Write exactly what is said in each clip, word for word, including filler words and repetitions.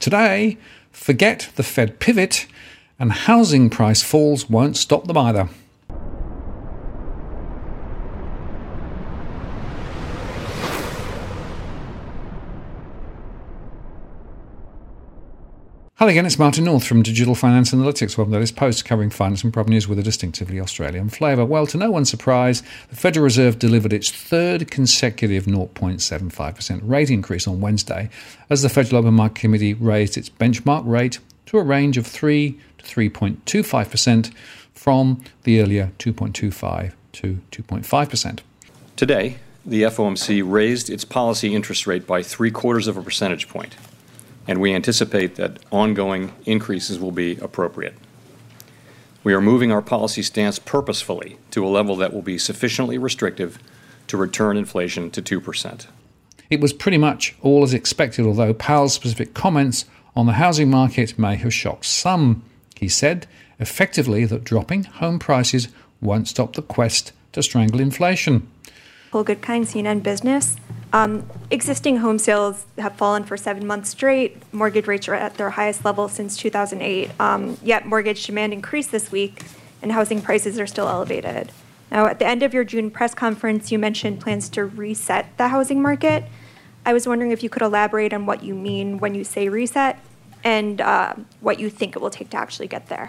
Today, forget the Fed pivot, and housing price falls won't stop them either. Hello again, it's Martin North from Digital Finance Analytics, one of those posts covering finance and property news with a distinctively Australian flavour. Well, to no one's surprise, the Federal Reserve delivered its third consecutive zero point seven five percent rate increase on Wednesday, as the Federal Open Market Committee raised its benchmark rate to a range of three to three point two five percent from the earlier two point two five to two point five percent. Today, the F O M C raised its policy interest rate by three quarters of a percentage point, and we anticipate that ongoing increases will be appropriate. We are moving our policy stance purposefully to a level that will be sufficiently restrictive to return inflation to two percent. It was pretty much all as expected, although Powell's specific comments on the housing market may have shocked some. He said, effectively, that dropping home prices won't stop the quest to strangle inflation. Paul Goodkind, C N N Business. Um, existing home sales have fallen for seven months straight. Mortgage rates are at their highest level since two thousand eight. Um, yet mortgage demand increased this week, and housing prices are still elevated. Now, at the end of your June press conference, you mentioned plans to reset the housing market. I was wondering if you could elaborate on what you mean when you say reset, and uh, what you think it will take to actually get there.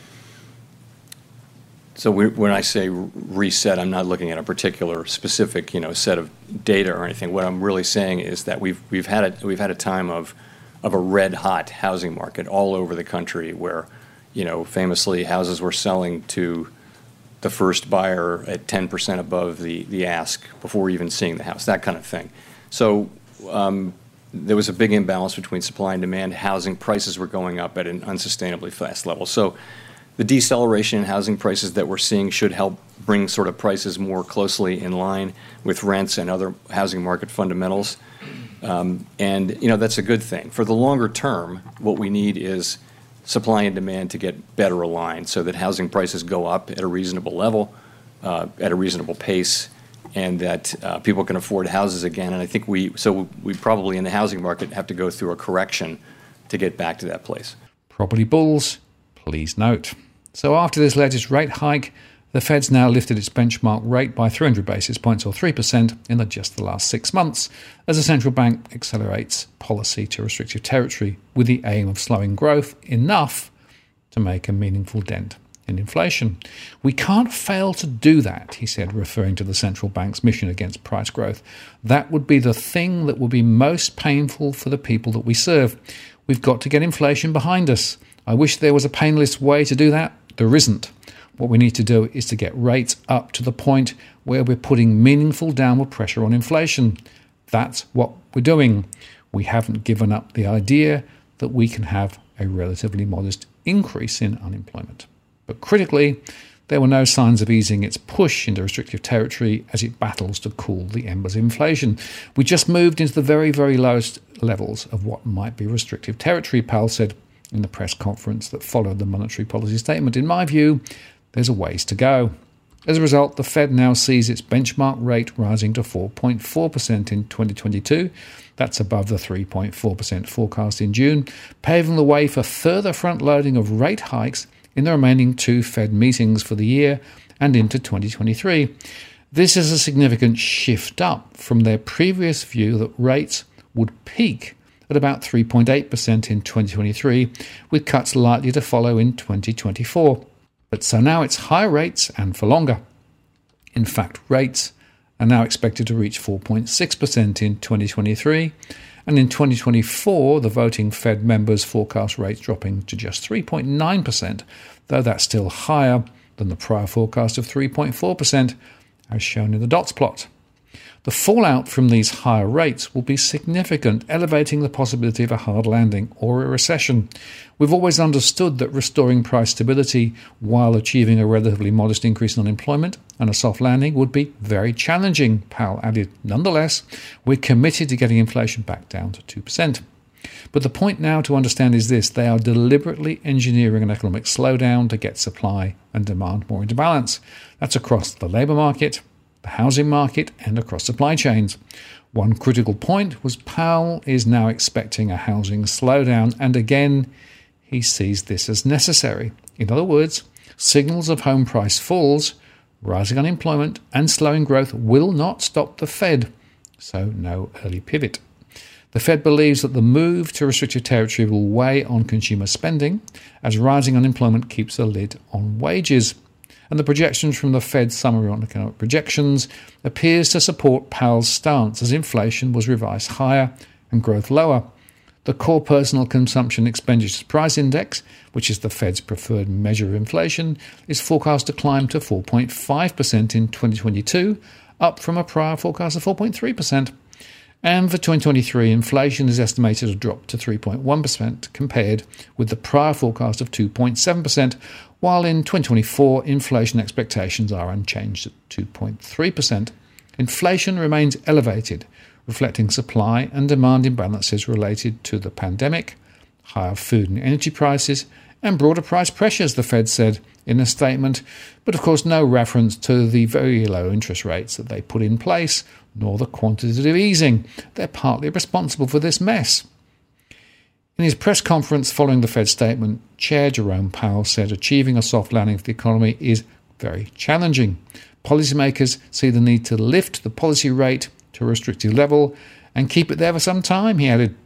So we, when I say reset, I'm not looking at a particular specific, you know, set of data or anything. What I'm really saying is that we've we've had a we've had a time of of a red hot housing market all over the country, where, you know, famously houses were selling to the first buyer at ten percent above the the ask before even seeing the house, that kind of thing. So um, there was a big imbalance between supply and demand. Housing prices were going up at an unsustainably fast level. So the deceleration in housing prices that we're seeing should help bring sort of prices more closely in line with rents and other housing market fundamentals. Um, and, you know, that's a good thing. For the longer term, what we need is supply and demand to get better aligned so that housing prices go up at a reasonable level, uh, at a reasonable pace, and that uh, people can afford houses again. And I think we, so we probably in the housing market have to go through a correction to get back to that place. Property bulls, please note. So after this latest rate hike, the Fed's now lifted its benchmark rate by three hundred basis points or three percent in the, just the last six months as the central bank accelerates policy to restrictive territory with the aim of slowing growth enough to make a meaningful dent in inflation. We can't fail to do that, he said, referring to the central bank's mission against price growth. That would be the thing that would be most painful for the people that we serve. We've got to get inflation behind us. I wish there was a painless way to do that. There isn't. What we need to do is to get rates up to the point where we're putting meaningful downward pressure on inflation. That's what we're doing. We haven't given up the idea that we can have a relatively modest increase in unemployment. But critically, there were no signs of easing its push into restrictive territory as it battles to cool the embers of inflation. We just moved into the very, very lowest levels of what might be restrictive territory, Powell said in the press conference that followed the monetary policy statement. In my view, there's a ways to go. As a result, the Fed now sees its benchmark rate rising to four point four percent in twenty twenty-two. That's above the three point four percent forecast in June, paving the way for further front-loading of rate hikes in the remaining two Fed meetings for the year and into twenty twenty-three. This is a significant shift up from their previous view that rates would peak at about three point eight percent in twenty twenty-three, with cuts likely to follow in twenty twenty-four. But so now it's higher rates and for longer. In fact, rates are now expected to reach four point six percent in twenty twenty-three, and in twenty twenty-four, the voting Fed members forecast rates dropping to just three point nine percent, though that's still higher than the prior forecast of three point four percent, as shown in the dots plot. The fallout from these higher rates will be significant, elevating the possibility of a hard landing or a recession. We've always understood that restoring price stability while achieving a relatively modest increase in unemployment and a soft landing would be very challenging, Powell added. Nonetheless, we're committed to getting inflation back down to two percent. But the point now to understand is this: they are deliberately engineering an economic slowdown to get supply and demand more into balance. That's across the labour market, the housing market, and across supply chains. One critical point was Powell is now expecting a housing slowdown, and again, he sees this as necessary. In other words, signals of home price falls, rising unemployment, and slowing growth will not stop the Fed, so no early pivot. The Fed believes that the move to restricted territory will weigh on consumer spending as rising unemployment keeps a lid on wages. And the projections from the Fed's summary on economic projections appears to support Powell's stance as inflation was revised higher and growth lower. The Core Personal Consumption Expenditures Price Index, which is the Fed's preferred measure of inflation, is forecast to climb to four point five percent in twenty twenty-two, up from a prior forecast of four point three percent. And for twenty twenty-three, inflation is estimated to drop to three point one percent compared with the prior forecast of two point seven percent, while in twenty twenty-four, inflation expectations are unchanged at two point three percent. Inflation remains elevated, reflecting supply and demand imbalances related to the pandemic, higher food and energy prices, and broader price pressures, the Fed said in a statement, but of course no reference to the very low interest rates that they put in place, nor the quantitative easing. They're partly responsible for this mess. In his press conference following the Fed statement, Chair Jerome Powell said achieving a soft landing of the economy is very challenging. Policymakers see the need to lift the policy rate to a restrictive level and keep it there for some time, he added.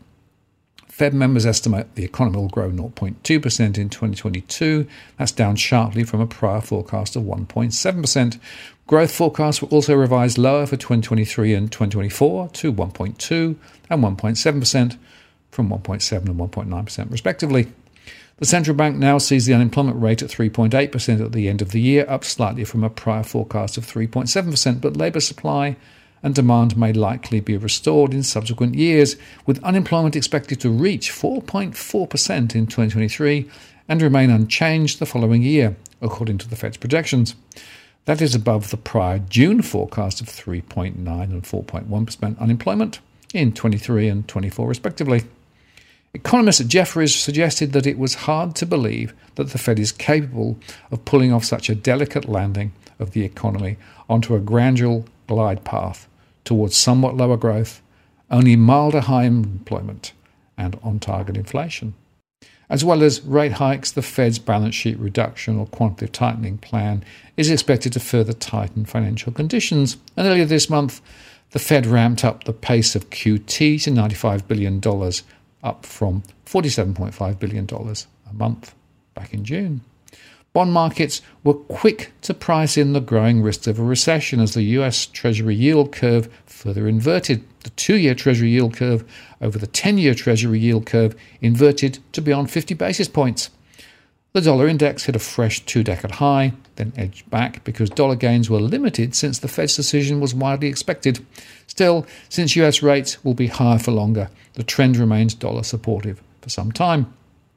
Fed members estimate the economy will grow zero point two percent in twenty twenty-two. That's down sharply from a prior forecast of one point seven percent. Growth forecasts were also revised lower for twenty twenty-three and twenty twenty-four to one point two and one point seven percent from one point seven and one point nine percent respectively. The central bank now sees the unemployment rate at three point eight percent at the end of the year, up slightly from a prior forecast of three point seven percent, but labour supply and demand may likely be restored in subsequent years, with unemployment expected to reach four point four percent in twenty twenty-three and remain unchanged the following year, according to the Fed's projections. That is above the prior June forecast of three point nine and four point one percent unemployment in twenty-three and twenty-four respectively. Economists at Jefferies suggested that it was hard to believe that the Fed is capable of pulling off such a delicate landing of the economy onto a gradual glide path towards somewhat lower growth, only milder high employment, and on-target inflation. As well as rate hikes, the Fed's balance sheet reduction or quantitative tightening plan is expected to further tighten financial conditions. And earlier this month, the Fed ramped up the pace of Q T to ninety-five billion dollars, up from forty-seven point five billion dollars a month back in June. Bond markets were quick to price in the growing risk of a recession as the U S Treasury yield curve further inverted. The two-year Treasury yield curve over the ten-year Treasury yield curve inverted to beyond fifty basis points. The dollar index hit a fresh two-decade high, then edged back because dollar gains were limited since the Fed's decision was widely expected. Still, since U S rates will be higher for longer, the trend remains dollar supportive for some time.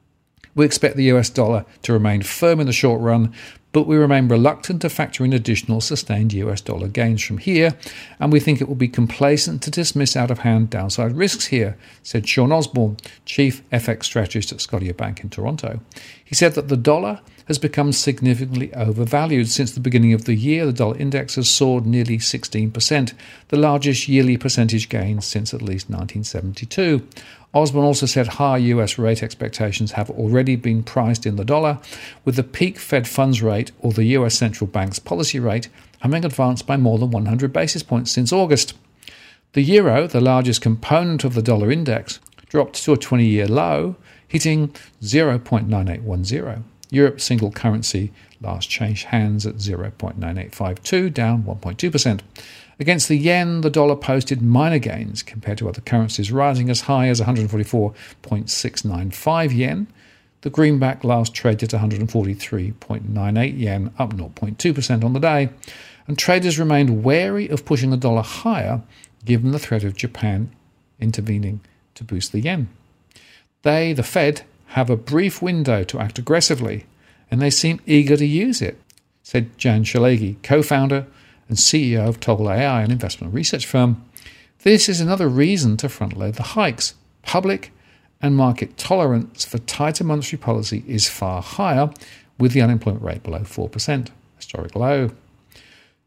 We expect the U S dollar to remain firm in the short run, but we remain reluctant to factor in additional sustained U S dollar gains from here, and we think it will be complacent to dismiss out-of-hand downside risks here, said Sean Osborne, Chief F X Strategist at Scotiabank in Toronto. He said that the dollar has become significantly overvalued. Since the beginning of the year, the dollar index has soared nearly sixteen percent, the largest yearly percentage gain since at least nineteen seventy-two. Osborne also said higher U S rate expectations have already been priced in the dollar, with the peak Fed funds rate, or the U S central bank's policy rate, having advanced by more than one hundred basis points since August. The euro, the largest component of the dollar index, dropped to a twenty-year low, hitting zero point nine eight one zero. Europe's single currency last changed hands at zero point nine eight five two, down one point two percent. Against the yen, the dollar posted minor gains compared to other currencies, rising as high as one hundred forty-four point six nine five yen. The greenback last traded at one hundred forty-three point nine eight yen, up zero point two percent on the day. And traders remained wary of pushing the dollar higher, given the threat of Japan intervening to boost the yen. They, the Fed, have a brief window to act aggressively, and they seem eager to use it, said Jan Shalagi, co-founder and C E O of Toggle A I, an investment research firm. This is another reason to front-load the hikes. Public and market tolerance for tighter monetary policy is far higher, with the unemployment rate below four percent, historic low.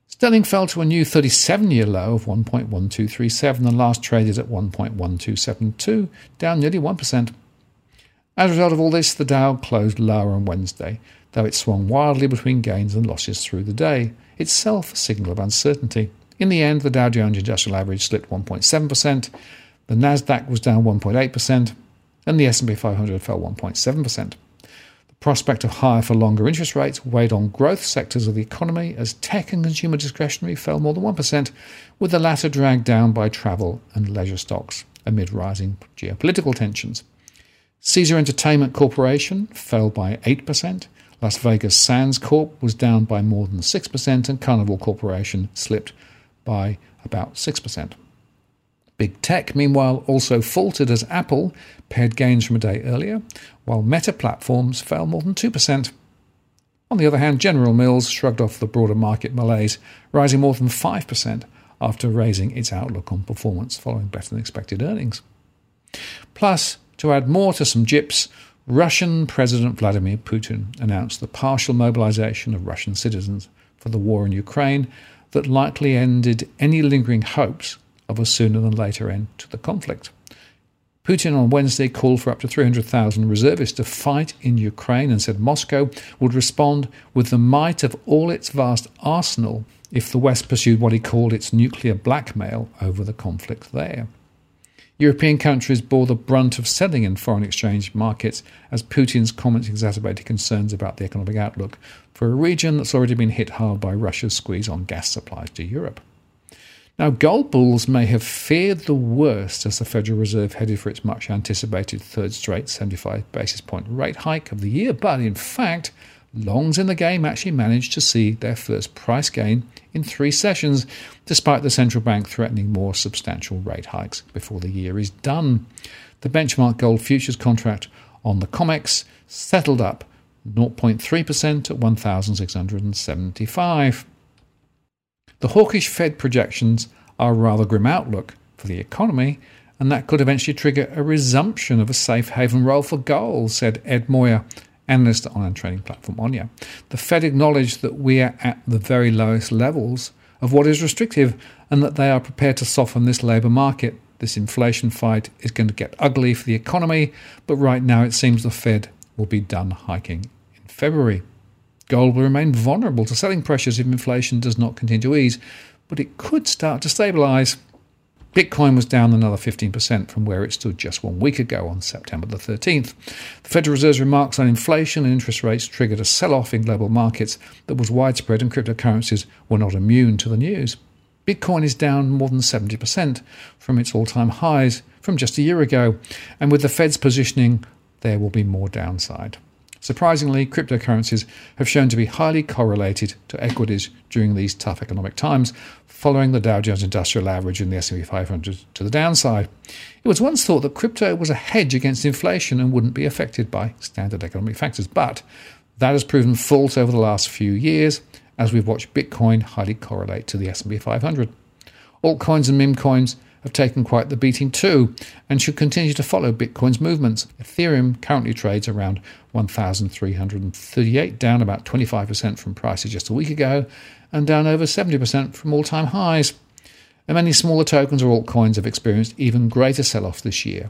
Sterling fell to a new thirty-seven-year low of one point one two three seven and last traded at one point one two seven two, down nearly one percent. As a result of all this, the Dow closed lower on Wednesday, though it swung wildly between gains and losses through the day, itself a signal of uncertainty. In the end, the Dow Jones Industrial Average slipped one point seven percent, the Nasdaq was down one point eight percent, and the S and P five hundred fell one point seven percent. The prospect of higher for longer interest rates weighed on growth sectors of the economy as tech and consumer discretionary fell more than one percent, with the latter dragged down by travel and leisure stocks amid rising geopolitical tensions. Caesar Entertainment Corporation fell by eight percent, Las Vegas Sands Corp was down by more than six percent, and Carnival Corporation slipped by about six percent. Big Tech, meanwhile, also faltered as Apple pared gains from a day earlier, while Meta Platforms fell more than two percent. On the other hand, General Mills shrugged off the broader market malaise, rising more than five percent after raising its outlook on performance following better-than-expected earnings. Plus, to add more to some jips, Russian President Vladimir Putin announced the partial mobilization of Russian citizens for the war in Ukraine that likely ended any lingering hopes of a sooner than later end to the conflict. Putin on Wednesday called for up to three hundred thousand reservists to fight in Ukraine and said Moscow would respond with the might of all its vast arsenal if the West pursued what he called its nuclear blackmail over the conflict there. European countries bore the brunt of selling in foreign exchange markets as Putin's comments exacerbated concerns about the economic outlook for a region that's already been hit hard by Russia's squeeze on gas supplies to Europe. Now, gold bulls may have feared the worst as the Federal Reserve headed for its much-anticipated third straight seventy-five basis point rate hike of the year, but in fact, longs in the game actually managed to see their first price gain in three sessions, despite the central bank threatening more substantial rate hikes before the year is done. The benchmark gold futures contract on the COMEX settled up zero point three percent at one thousand six hundred seventy-five. The hawkish Fed projections are a rather grim outlook for the economy, and that could eventually trigger a resumption of a safe haven role for gold, said Ed Moyer, analyst on our trading platform Onya. The Fed acknowledged that we are at the very lowest levels of what is restrictive and that they are prepared to soften this labour market. This inflation fight is going to get ugly for the economy, but right now it seems the Fed will be done hiking in February. Gold will remain vulnerable to selling pressures if inflation does not continue to ease, but it could start to stabilise. Bitcoin was down another fifteen percent from where it stood just one week ago on September the thirteenth. The Federal Reserve's remarks on inflation and interest rates triggered a sell-off in global markets that was widespread, and cryptocurrencies were not immune to the news. Bitcoin is down more than seventy percent from its all-time highs from just a year ago, and with the Fed's positioning, there will be more downside. Surprisingly, cryptocurrencies have shown to be highly correlated to equities during these tough economic times, following the Dow Jones Industrial Average and the S and P five hundred to the downside. It was once thought that crypto was a hedge against inflation and wouldn't be affected by standard economic factors, but that has proven false over the last few years as we've watched Bitcoin highly correlate to the S and P five hundred. Altcoins and meme coins have taken quite the beating too and should continue to follow Bitcoin's movements. Ethereum currently trades around one thousand three hundred thirty-eight, down about twenty-five percent from prices just a week ago and down over seventy percent from all-time highs. And many smaller tokens or altcoins have experienced even greater sell-off this year.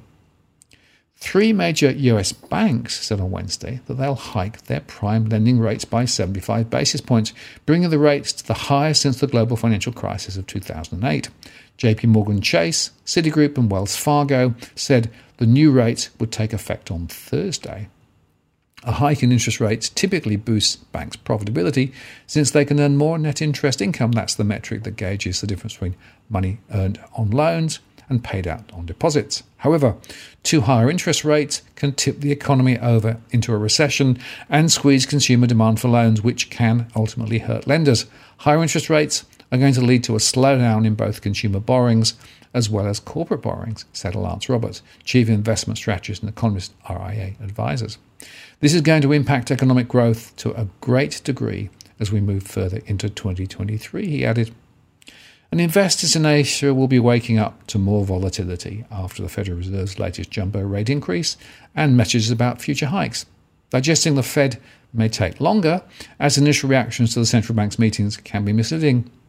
Three major U S banks said on Wednesday that they'll hike their prime lending rates by seventy-five basis points, bringing the rates to the highest since the global financial crisis of two thousand eight. J P Morgan Chase, Citigroup and Wells Fargo said the new rates would take effect on Thursday. A hike in interest rates typically boosts banks' profitability since they can earn more net interest income. That's the metric that gauges the difference between money earned on loans and paid out on deposits. However, too higher interest rates can tip the economy over into a recession and squeeze consumer demand for loans, which can ultimately hurt lenders. Higher interest rates are going to lead to a slowdown in both consumer borrowings as well as corporate borrowings, said Lance Roberts, Chief Investment Strategist and Economist, R I A Advisors. This is going to impact economic growth to a great degree as we move further into twenty twenty-three, he added. And investors in Asia will be waking up to more volatility after the Federal Reserve's latest jumbo rate increase and messages about future hikes. Digesting the Fed may take longer, as initial reactions to the central bank's meetings can be misleading.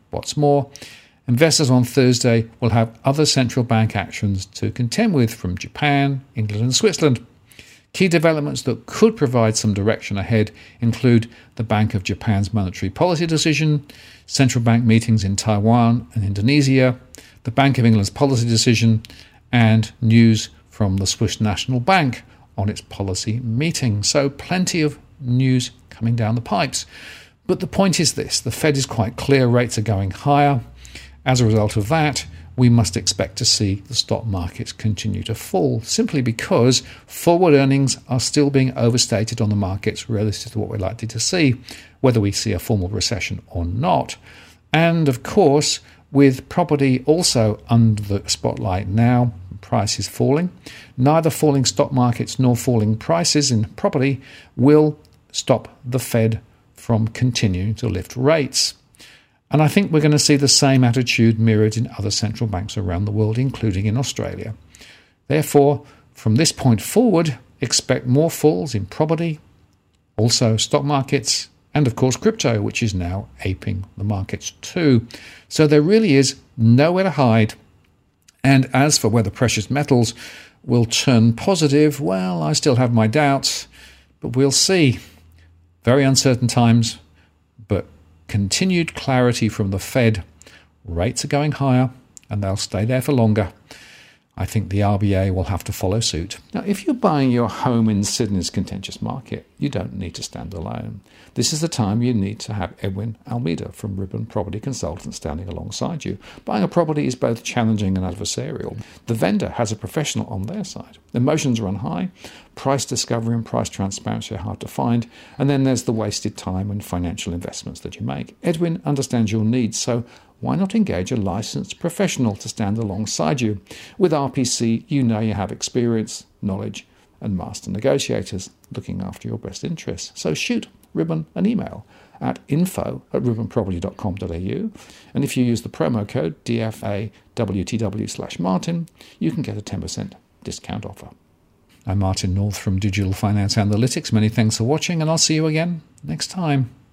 What's more, investors on Thursday will have other central bank actions to contend with from Japan, England and Switzerland. Key developments that could provide some direction ahead include the Bank of Japan's monetary policy decision, central bank meetings in Taiwan and Indonesia, the Bank of England's policy decision, and news from the Swiss National Bank on its policy meeting. So plenty of news coming down the pipes. But the point is this, the Fed is quite clear rates are going higher. As a result of that, we must expect to see the stock markets continue to fall, simply because forward earnings are still being overstated on the markets relative to what we're likely to see, whether we see a formal recession or not. And of course, with property also under the spotlight now, prices falling, neither falling stock markets nor falling prices in property will stop the Fed from continuing to lift rates. And I think we're going to see the same attitude mirrored in other central banks around the world, including in Australia. Therefore, from this point forward, expect more falls in property, also stock markets, and of course crypto, which is now aping the markets too. So there really is nowhere to hide. And as for whether precious metals will turn positive, well, I still have my doubts, but we'll see. Very uncertain times, but continued clarity from the Fed. Rates are going higher and they'll stay there for longer. I think the R B A will have to follow suit. Now, if you're buying your home in Sydney's contentious market, you don't need to stand alone. This is the time you need to have Edwin Almeida from Ribbon Property Consultants standing alongside you. Buying a property is both challenging and adversarial. The vendor has a professional on their side. Emotions run high, price discovery and price transparency are hard to find, and then there's the wasted time and financial investments that you make. Edwin understands your needs, so why not engage a licensed professional to stand alongside you? With R P C, you know you have experience, knowledge, and master negotiators looking after your best interests. So shoot Ribbon an email at info at ribbon property dot com dot a u, and if you use the promo code D F A W T W slash Martin, you can get a ten percent discount offer. I'm Martin North from Digital Finance Analytics. Many thanks for watching, and I'll see you again next time.